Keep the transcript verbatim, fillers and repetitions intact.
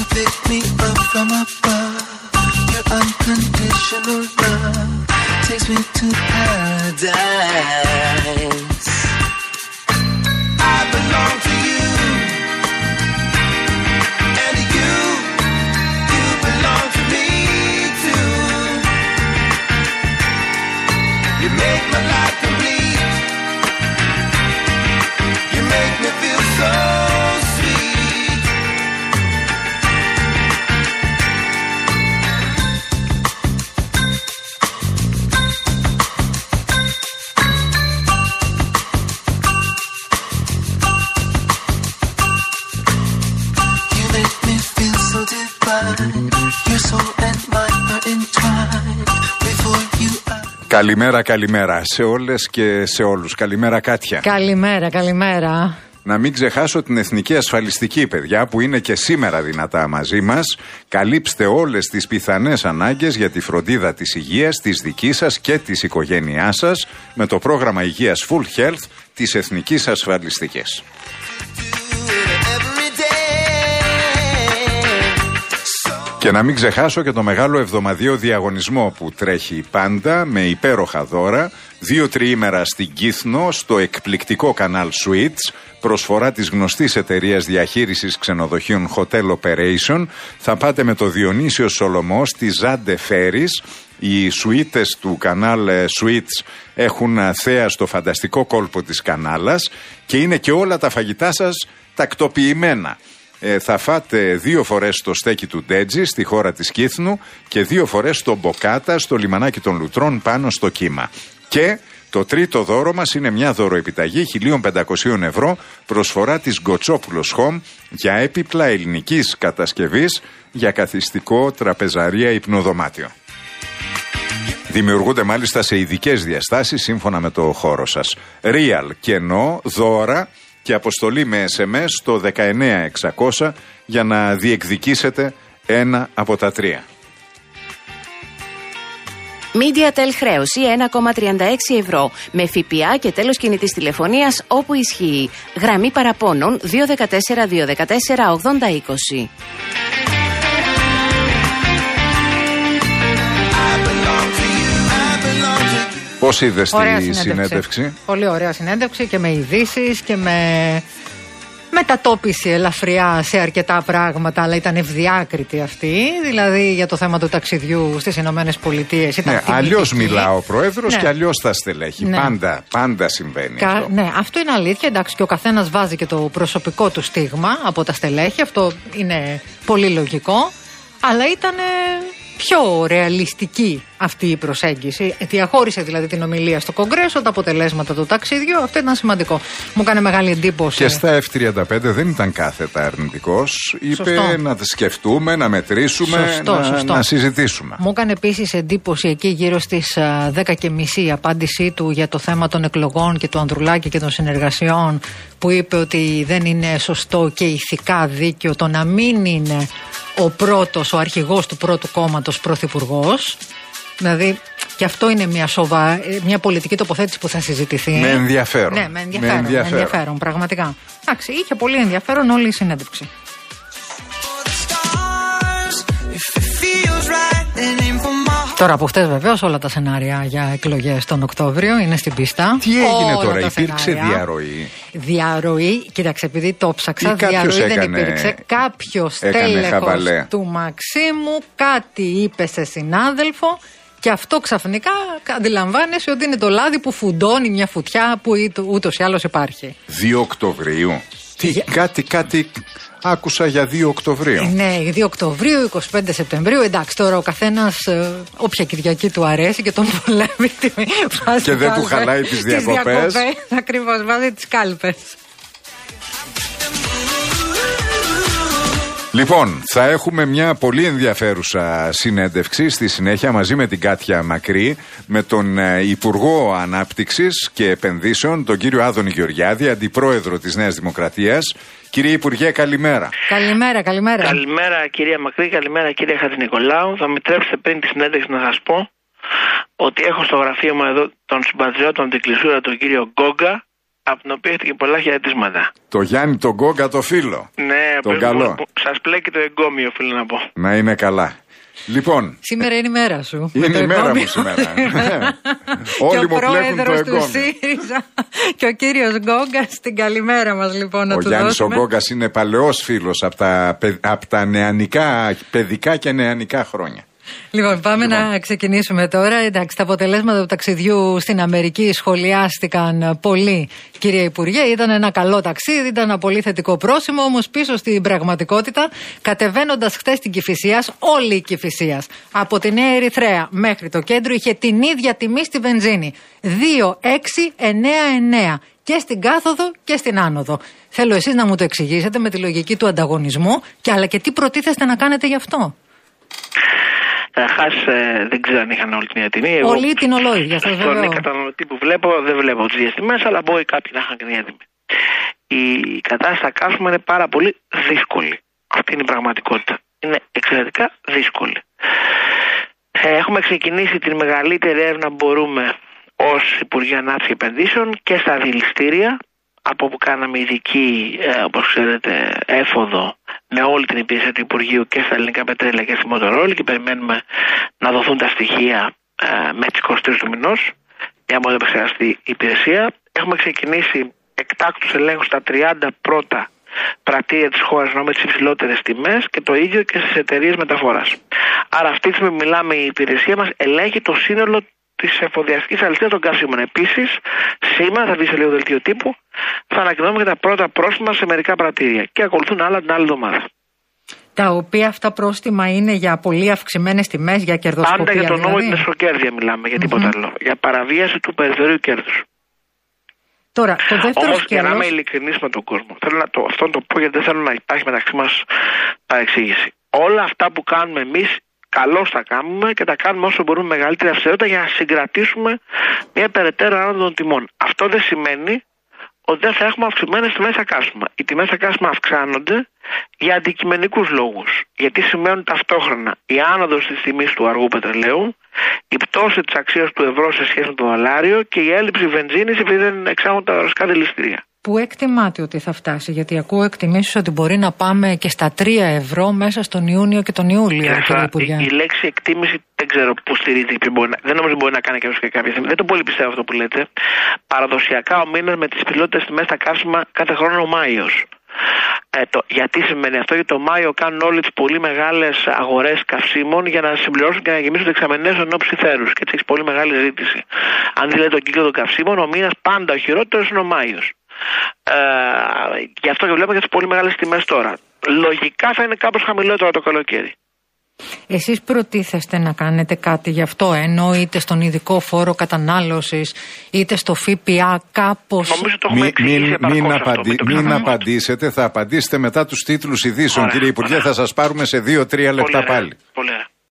Unconditional love takes me to paradise. I belong to you, and you, you belong to me too. You make my life complete. You make me feel so sweet. Καλημέρα, καλημέρα σε όλες και σε όλους. Καλημέρα, Κάτια. Καλημέρα, καλημέρα. Να μην ξεχάσω την εθνική ασφαλιστική, παιδιά, που είναι και σήμερα δυνατά μαζί μας. Καλύψτε όλες τις πιθανές ανάγκες για τη φροντίδα της υγείας, της δικής σας και της οικογένειάς σας με το πρόγραμμα υγείας Full Health της Εθνικής Ασφαλιστικής. Και να μην ξεχάσω και το μεγάλο εβδομαδιαίο διαγωνισμό που τρέχει πάντα με υπέροχα δώρα. Δύο τριήμερα στην Κύθνο, στο εκπληκτικό κανάλ Suites, προσφορά της γνωστής εταιρείας διαχείρισης ξενοδοχείων Hotel Operation. Θα πάτε με το Διονύσιο Σολομό στη Ζάντε Φέρις. Οι σουίτες του κανάλ Suites έχουν θέα στο φανταστικό κόλπο της Κανάλας και είναι και όλα τα φαγητά σας τακτοποιημένα. Ε, θα φάτε δύο φορές στο στέκι του Ντέτζη στη χώρα της Κύθνου και δύο φορές στο Μποκάτα στο λιμανάκι των Λουτρών πάνω στο Κύμα. Και το τρίτο δώρο μας είναι μια δωροεπιταγή χίλια πεντακόσια ευρώ, προσφορά της Γκοτσόπουλος Home για έπιπλα ελληνικής κατασκευής για καθιστικό, τραπεζαρία, υπνοδωμάτιο. Δημιουργούνται μάλιστα σε ειδικές διαστάσεις σύμφωνα με το χώρο σας. Real, κενό, δώρα και αποστολή με ες εμ ες στο δεκαεννιά εξακόσια για να διεκδικήσετε ένα από τα τρία. MediaTel χρέωση ένα κόμμα τριάντα έξι ευρώ με ΦΠΑ και τέλος κινητής τηλεφωνίας όπου ισχύει. Γραμμή παραπώνων δύο ένα τέσσερα δύο ένα τέσσερα ογδόντα είκοσι. Πώς είδες τη συνέντευξη? Πολύ ωραία συνέντευξη και με ειδήσεις και με μετατόπιση ελαφριά σε αρκετά πράγματα, αλλά ήταν ευδιάκριτη αυτή. Δηλαδή για το θέμα του ταξιδιού στις Ηνωμένες Πολιτείες ήταν ναι, αλλιώς μιλά ο Πρόεδρος ναι. και αλλιώς τα στελέχη. Ναι. Πάντα, πάντα συμβαίνει Κα, αυτό. Ναι, αυτό είναι αλήθεια. Εντάξει, και ο καθένας βάζει και το προσωπικό του στίγμα από τα στελέχη. Αυτό είναι πολύ λογικό. Αλλά ήταν πιο ρεαλιστική αυτή η προσέγγιση. Διαχώρισε δηλαδή την ομιλία στο Κογκρέσο, τα αποτελέσματα του ταξιδιού. Αυτό ήταν σημαντικό. Μου έκανε μεγάλη εντύπωση. Και στα εφ τριάντα πέντε δεν ήταν κάθετα αρνητικός. Είπε σωστό. Να τα σκεφτούμε, να μετρήσουμε, σωστό, να, σωστό. να συζητήσουμε. Μου έκανε επίσης εντύπωση εκεί γύρω στις δέκα και μισή η απάντησή του για το θέμα των εκλογών και του Ανδρουλάκη και των συνεργασιών, που είπε ότι δεν είναι σωστό και ηθικά δίκαιο το να μην είναι ο πρώτος, ο αρχηγός του πρώτου κόμματος πρωθυπουργός. Δηλαδή, και αυτό είναι μια σοβα... μια πολιτική τοποθέτηση που θα συζητηθεί. Με ενδιαφέρον. Ναι, με ενδιαφέρον, με ενδιαφέρον. Με ενδιαφέρον πραγματικά. Εντάξει, είχε πολύ ενδιαφέρον όλη η συνέντευξη. Τώρα από χτες βεβαίως όλα τα σενάρια για εκλογές τον Οκτώβριο είναι στην πίστα. Τι έγινε όλα τώρα, σενάρια. υπήρξε διαρροή. Διαρροή, κοίταξε, επειδή το ψάξα, διαρροή έκανε, δεν υπήρξε. Κάποιος τέλεχος του Μαξίμου κάτι είπε σε συνάδελφο και αυτό ξαφνικά αντιλαμβάνεσαι ότι είναι το λάδι που φουντώνει μια φωτιά που ούτως ή άλλως υπάρχει. δύο Οκτωβρίου. Τι, για... κάτι, κάτι... Άκουσα για δύο Οκτωβρίου. Ναι, δύο Οκτωβρίου, είκοσι πέντε Σεπτεμβρίου. Εντάξει, τώρα ο καθένας όποια Κυριακή του αρέσει και τον βολεύει. Και δεν του χαλάει τις διακοπές. Ακριβώς, βάζει τις κάλπες. Λοιπόν, θα έχουμε μια πολύ ενδιαφέρουσα συνέντευξη στη συνέχεια μαζί με την Κάτια Μακρύ, με τον Υπουργό Ανάπτυξης και Επενδύσεων, τον κύριο Άδωνη Γεωργιάδη, Αντιπρόεδρο της Νέας Δημοκρατίας. Κύριε Υπουργέ, καλημέρα. Καλημέρα, καλημέρα. Καλημέρα κυρία Μακρύ, καλημέρα κύριε Χατζηνικολάου. Θα με τρέψετε πριν τη συνέντευξη να σας πω ότι έχω στο γραφείο μου εδώ τον συμπατριώτη, τον την κλεισούρα, τον κύριο Γκόγκα, από την οποία έχετε και πολλά χαιρετίσματα. Το Γιάννη τον Γκόγκα το φίλο. Ναι, τον καλό. Σας πλέκει το εγκόμιο, φίλο να πω. Να είναι καλά. Λοιπόν. Σήμερα είναι η μέρα σου. Είναι η μέρα μου σήμερα. Όλοι μου πλέκουν το εγκόμιο. Του ΣΥΡΙΖΑ και ο κύριος Γκόγκας, την καλημέρα μας λοιπόν να ο του Γιάννης δώσουμε. Ο Γκόγκας είναι παλαιός φίλος από τα, από τα νεανικά, παιδικά και νεανικά χρόνια. Λοιπόν, πάμε λοιπόν. να ξεκινήσουμε τώρα. Εντάξει, τα αποτελέσματα του ταξιδιού στην Αμερική σχολιάστηκαν πολύ, κύριε Υπουργέ. Ήταν ένα καλό ταξίδι, ήταν ένα πολύ θετικό πρόσημο. Όμως πίσω στην πραγματικότητα, κατεβαίνοντας χτες στην Κηφισίας, όλη η Κηφισίας, από τη Νέα Ερυθρέα μέχρι το κέντρο, είχε την ίδια τιμή στη βενζίνη. δύο έξι εννέα εννέα. Και στην κάθοδο και στην άνοδο. Θέλω εσείς να μου το εξηγήσετε με τη λογική του ανταγωνισμού, και αλλά και τι προτίθεστε να κάνετε γι' αυτό. Καταρχά, ε, δεν ξέρω αν είχαν όλη την ίδια τιμή. Όλη την ολόιδια, σας βεβαιώ. Στον καταναλωτή που βλέπω, δεν βλέπω τις ίδιες τιμές, αλλά μπορεί κάποιοι να είχαν την ίδια τιμή. Η κατάσταση στα καύσιμα είναι πάρα πολύ δύσκολη. Αυτή είναι η πραγματικότητα. Είναι εξαιρετικά δύσκολη. Ε, έχουμε ξεκινήσει την μεγαλύτερη έρευνα που μπορούμε ως Υπουργείο Ανάπτυξης και Επενδύσεων και στα δηληστήρια, από όπου κάναμε ειδική, ε, όπως ξέρετε, έφοδο με όλη την υπηρεσία του Υπουργείου και στα ελληνικά πετρέλαια και στη Μοτορόλη, και περιμένουμε να δοθούν τα στοιχεία ε, με τις είκοσι τρεις του μηνός για να μπορεί να επεξεργαστεί η υπηρεσία. Έχουμε ξεκινήσει εκτάκτους ελέγχους στα τριάντα πρώτα πρατήρια της χώρας με τις υψηλότερες τιμές, και το ίδιο και στις εταιρείες μεταφοράς. Άρα αυτή τη στιγμή μιλάμε, η υπηρεσία μας ελέγχει το σύνολο της εφοδιαστικής αλυσίδας των καυσίμων. Επίσης, σήμερα θα βγει σε λίγο δελτίο τύπου, θα ανακοινώσουμε και τα πρώτα πρόστιμα σε μερικά πρατήρια, και ακολουθούν άλλα την άλλη εβδομάδα. Τα οποία αυτά πρόστιμα είναι για πολύ αυξημένες τιμές, για κερδοσκοπία? Πάντα για τον νόμο δηλαδή. της εσωκέρδεια μιλάμε, για τίποτα mm-hmm. άλλο. Για παραβίαση του περιθωρίου κέρδους. Τώρα, το δεύτερο Όμως, σκέλος... για να είμαι ειλικρινής με τον κόσμο, θέλω να το, αυτό να το πω, γιατί δεν θέλω να υπάρχει μεταξύ μας παρεξήγηση. Όλα αυτά που κάνουμε εμείς, καλώς τα κάνουμε, και τα κάνουμε όσο μπορούμε μεγαλύτερη αυστηρότητα για να συγκρατήσουμε μια περαιτέρω άνοδο των τιμών. Αυτό δεν σημαίνει ότι δεν θα έχουμε αυξημένες τιμές στα καύσιμα. Οι τιμές στα καύσιμα αυξάνονται για αντικειμενικούς λόγους. Γιατί σημαίνουν ταυτόχρονα η άνοδος της τιμής του αργού πετρελαίου, η πτώση της αξίας του ευρώ σε σχέση με το δολάριο και η έλλειψη βενζίνης επειδή δεν εξάγουν τα ρωσικά δηληστήρια. Πού εκτιμάτε ότι θα φτάσει? Γιατί ακούω εκτιμήσεις ότι μπορεί να πάμε και στα τρία ευρώ μέσα στον Ιούνιο και τον Ιούλιο. Η, η λέξη εκτίμηση δεν ξέρω πού στηρίζεται. Δεν νομίζω μπορεί να κάνει κάποιο και κάποια στιγμή. Δεν το πολύ πιστεύω αυτό που λέτε. Παραδοσιακά ο μήνας με τις υψηλότερες τιμές στα καύσιμα κάθε χρόνο είναι ο Μάιος. Ε, το, γιατί σημαίνει αυτό? Γιατί το Μάιο κάνουν όλες τις πολύ μεγάλες αγορές καυσίμων για να συμπληρώσουν και να γεμίσουν τις εξαμενές εν ώψη θέρους. Και έτσι έχει πολύ μεγάλη ζήτηση. Αν δείτε τον κύκλο των καυσίμων, ο μήνας πάντα ο χειρότερος είναι ο Μάιος. Ε, γι' αυτό και βλέπουμε και τις πολύ μεγάλες τιμές τώρα. Λογικά θα είναι κάπως χαμηλότερο το καλοκαίρι. Εσείς προτίθεστε να κάνετε κάτι γι' αυτό, ενώ είτε στον ειδικό φόρο κατανάλωσης, είτε στο ΦΠΑ, κάπως? Νομίζω το έχουμε εξηγήσει μην, επαρκώς μην, αυτό, απαντη, μην, μην απαντήσετε, θα απαντήσετε μετά τους τίτλους ειδήσεων. Ωραία. Κύριε Υπουργέ, θα σας πάρουμε σε δύο τρία λεπτά πολύ πάλι. Πολύ ωραία.